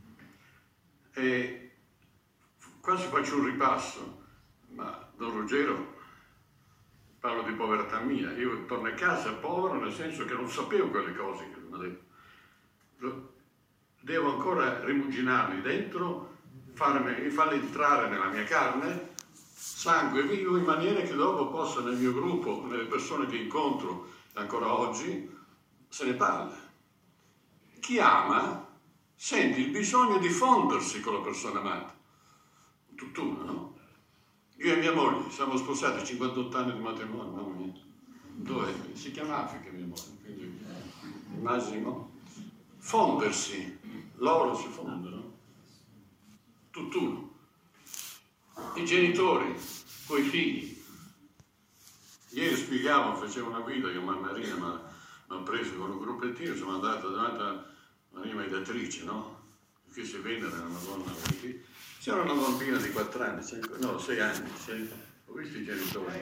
[SPEAKER 5] Quasi faccio un ripasso, ma Don Ruggero parlo di povertà mia. Io torno a casa povero nel senso che non sapevo quelle cose che mi ha detto. Devo ancora rimuginarli dentro, farli entrare nella mia carne, sangue vivo, in maniera che dopo possa nel mio gruppo, nelle persone che incontro ancora oggi, se ne parla. Chi ama sente il bisogno di fondersi con la persona amata. Tutt'uno, no? Io e mia moglie siamo sposati 58 anni di matrimonio, mamma mia. Dov'è? Si chiama Africa mia moglie, quindi immagino. Fondersi, loro si fondono. Tutt'uno. I genitori, coi figli. Ieri spiegavo, facevo una guida che Marina mi ha preso con un gruppettino, siamo andati davanti a una mediatrice, no? Che si vede una donna qui. C'era una bambina di 4 anni, 6 anni, ho visto i genitori.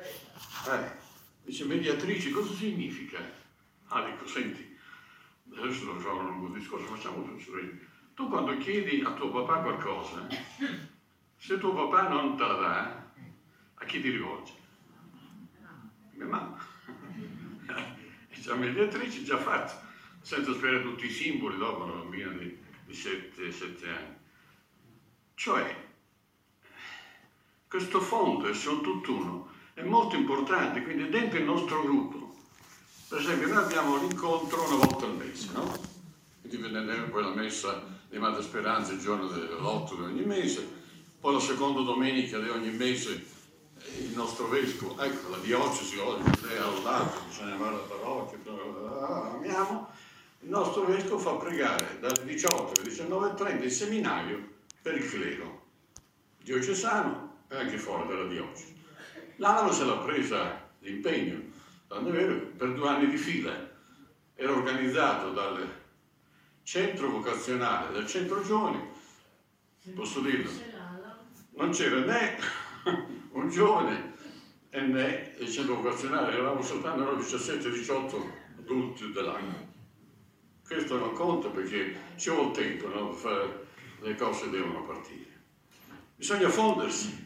[SPEAKER 5] Dice, mediatrice, cosa significa? Dico, senti, adesso non facciamo un lungo discorso, facciamo un sorriso. Tu quando chiedi a tuo papà qualcosa, se tuo papà non te la dà, a chi ti rivolgi? Mia mamma. La mediatrice già fatto, senza spiegare tutti i simboli dopo una bambina di 7 anni. Cioè, questo fondo, essere un tutt'uno, è molto importante, quindi dentro il nostro gruppo. Per esempio, noi abbiamo l'incontro una volta al mese, no? Quindi venerdì poi la messa di Madre Speranza il giorno dell'8 di ogni mese, poi la seconda domenica di ogni mese il nostro vescovo, ecco, la diocesi oggi è al lato, bisogna avere la parrocchia, amiamo. il nostro vescovo fa pregare dalle 18 alle 19:30 il seminario per il clero diocesano e anche fuori dalla diocesi. L'Alamo se l'ha presa l'impegno, tanto è vero, per 2 anni di fila. Era organizzato dal centro vocazionale del centro giovani, posso dirlo, non c'era né un giovane e né il centro vocazionale, eravamo soltanto noi 17-18 adulti dell'anno. Questo non conta perché ci vuole tempo, no? Per fare le cose devono partire. Bisogna fondersi.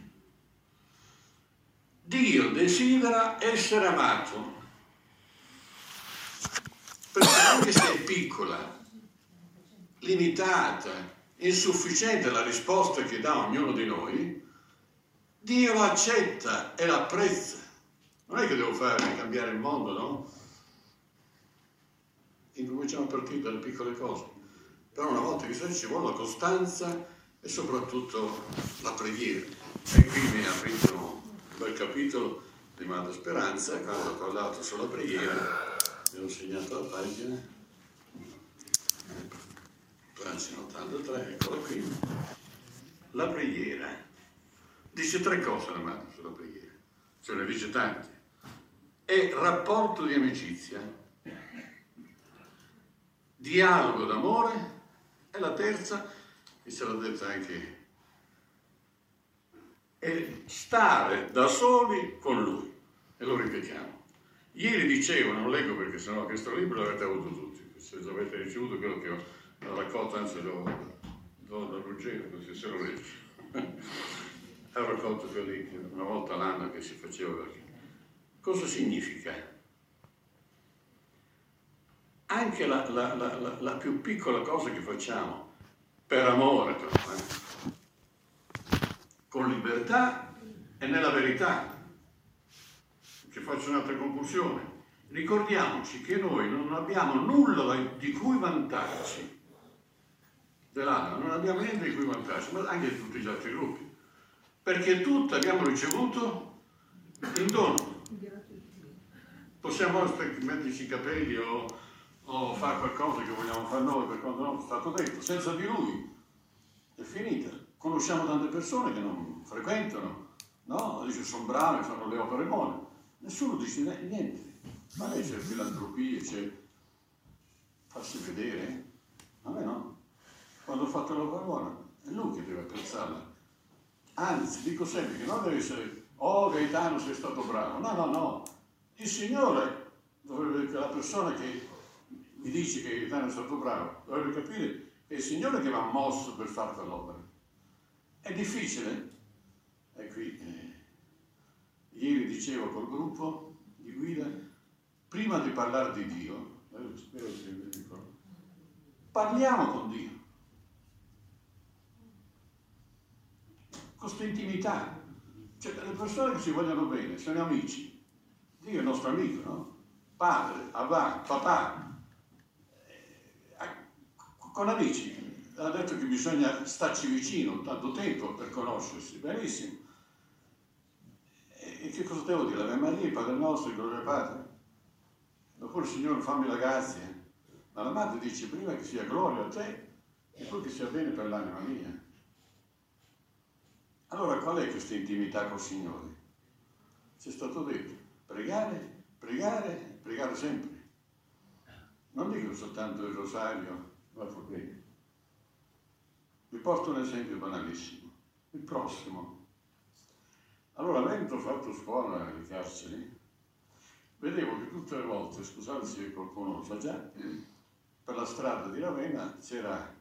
[SPEAKER 5] Dio desidera essere amato, perché anche se è piccola, limitata, insufficiente la risposta che dà ognuno di noi, Dio l'accetta e l'apprezza. Non è che devo fare cambiare il mondo, no? Incominciamo a partire dalle piccole cose. Però una volta che ci vuole la costanza e soprattutto la preghiera. E qui mi ha aprito un bel capitolo di Madre Speranza, quando ho parlato sulla preghiera, mi ho segnato la pagina 83, eccola qui. La preghiera. Dice 3 cose la Madre sulla preghiera, cioè ne dice tante. È rapporto di amicizia, dialogo d'amore, e la terza, che ce l'ha detta anche, è stare da soli con Lui. E lo ripetiamo. Ieri dicevo, non leggo perché sennò questo libro l'avete avuto tutti, se avete ricevuto quello che ho raccolto, anzi lo do da Ruggero, così se lo legge. Ho raccolto quelli una volta all'anno che si faceva. Cosa significa? Anche la più piccola cosa che facciamo, per amore, però, con libertà e nella verità. Che faccio un'altra conclusione. Ricordiamoci che noi non abbiamo nulla di cui vantarci. Dell'Alamo, non abbiamo niente di cui vantarci, ma anche di tutti gli altri gruppi. Perché tutto abbiamo ricevuto in dono. Possiamo metterci i capelli o fare qualcosa che vogliamo fare noi per quanto non è stato detto, senza di Lui. È finita. Conosciamo tante persone che non frequentano, no? Dice sono brave, fanno le opere buone. Nessuno dice niente. Ma lei c'è filantropia, c'è farsi vedere? A me no. Quando ho fatto l'opera buona, è lui che deve apprezzarla. Anzi, dico sempre che non deve essere oh Gaetano sei stato bravo. No. Il Signore dovrebbe, la persona che mi dice che Gaetano è stato bravo, dovrebbe capire che è il Signore che va mosso per fare quell'opera. È difficile? E qui, ieri dicevo col gruppo di guida, prima di parlare di Dio, parliamo con Dio. Con questa intimità. Cioè, le persone che si vogliono bene sono amici. Dio è il nostro amico, no? Padre, Abba, papà. Con amici. Ha detto che bisogna starci vicino tanto tempo per conoscersi. Benissimo. E che cosa devo dire? Ave Maria, Padre nostro, gloria al Padre. Oppure, Signore, fammi la grazia. Ma la madre dice prima che sia gloria a te e poi che sia bene per l'anima mia. Allora qual è questa intimità col Signore? Ci è stato detto, pregare, pregare, pregare sempre. Non dico soltanto il rosario, ma problemi. Vi porto un esempio banalissimo. Il prossimo. Allora, avendo fatto scuola alle carceri, vedevo che tutte le volte, scusate se qualcuno lo sa già, per la strada di Ravenna c'era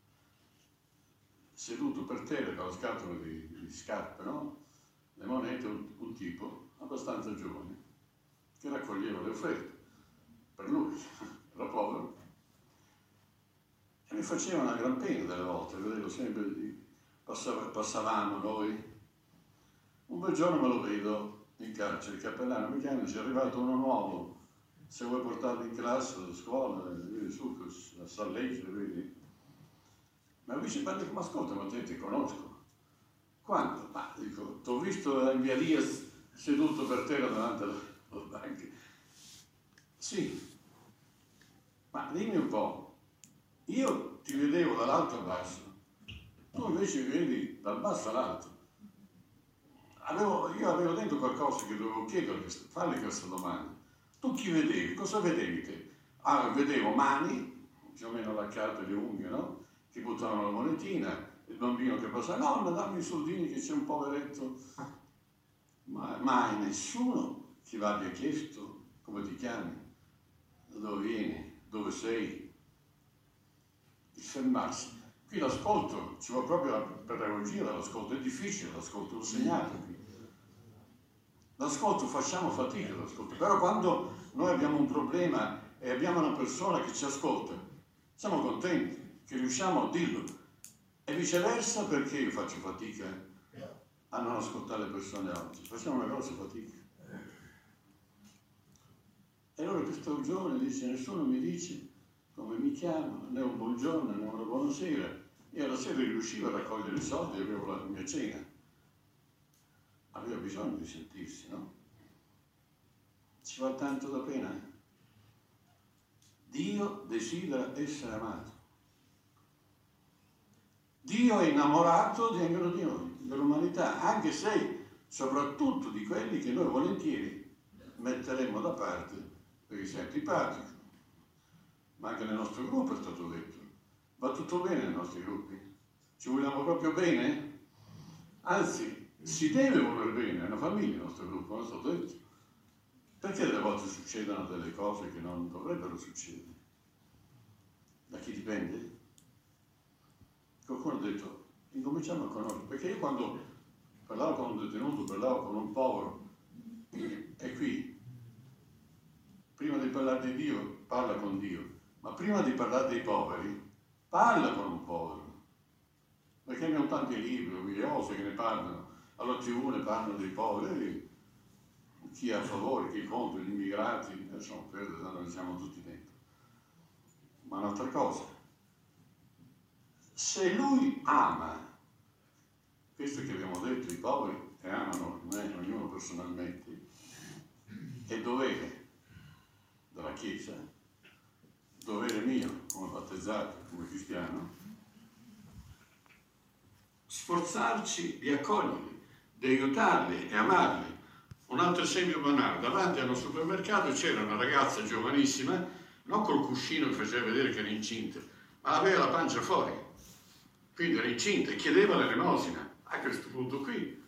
[SPEAKER 5] seduto per terra con la scatola di scarpe, no? Le monete, un tipo abbastanza giovane che raccoglieva le offerte per lui, era povero, e mi faceva una gran pena delle volte, vedevo sempre, passavamo noi, un bel giorno me lo vedo in carcere, il cappellano mi chiama e dice è arrivato uno nuovo, se vuoi portarlo in classe, a scuola, vieni su, sa leggere, vedi? Ma lui dice, ma ascolta, ma te ti conosco. Quando? Ma dico, ti ho visto in via Diaz seduto per terra davanti alla banca. Sì. Ma dimmi un po', io ti vedevo dall'alto al basso, tu invece mi vedi dal basso all'alto. Io avevo dentro qualcosa che dovevo chiederle, farle questa domanda. Tu chi vedevi? Cosa vedevi te? Vedevo mani, più o meno laccate le unghie, no? Che buttavano la monetina, il bambino che passava, nonna dammi i soldini che c'è un poveretto. Ma mai nessuno ti abbia chiesto come ti chiami, da dove vieni, dove sei. Il fermarsi. Qui l'ascolto, ci vuole proprio la pedagogia dall'ascolto, è difficile l'ascolto, l'ho segnato qui. L'ascolto, facciamo fatica l'ascolto, però quando noi abbiamo un problema e abbiamo una persona che ci ascolta, siamo contenti che riusciamo a dirlo. E viceversa, perché io faccio fatica a non ascoltare le persone oggi? Facciamo una grossa fatica. E allora questo giovane dice, nessuno mi dice come mi chiamo, né un buongiorno né una buonasera. E alla sera riuscivo a raccogliere i soldi e avevo la mia cena. Aveva bisogno di sentirsi, no? Ci va tanto da pena. Dio desidera essere amato. Dio è innamorato di ognuno di noi, dell'umanità, anche se soprattutto di quelli che noi volentieri metteremo da parte perché sei antipatico. Ma anche nel nostro gruppo è stato detto. Va tutto bene nei nostri gruppi? Ci vogliamo proprio bene? Anzi, si deve voler bene, è una famiglia il nostro gruppo, non è stato detto. Perché delle volte succedono delle cose che non dovrebbero succedere? Da chi dipende? Qualcuno ha detto, incominciamo a conoscere, perché io quando parlavo con un detenuto, parlavo con un povero, e qui, prima di parlare di Dio, parla con Dio, ma prima di parlare dei poveri, parla con un povero, perché abbiamo tanti libri, videose che ne parlano, alla TV ne parlano dei poveri, chi è a favore, chi è contro, gli immigrati, insomma, noi siamo tutti dentro. Ma un'altra cosa, se lui ama, questo che abbiamo detto, i poveri che amano ognuno personalmente, è dovere della Chiesa, dovere mio come battezzato, come cristiano, sforzarci di accoglierli, di aiutarli e amarli. Un altro esempio banale, davanti a un supermercato c'era una ragazza giovanissima, non col cuscino che faceva vedere che era incinta, ma aveva la pancia fuori, quindi era incinta e chiedeva l'elemosina. A questo punto qui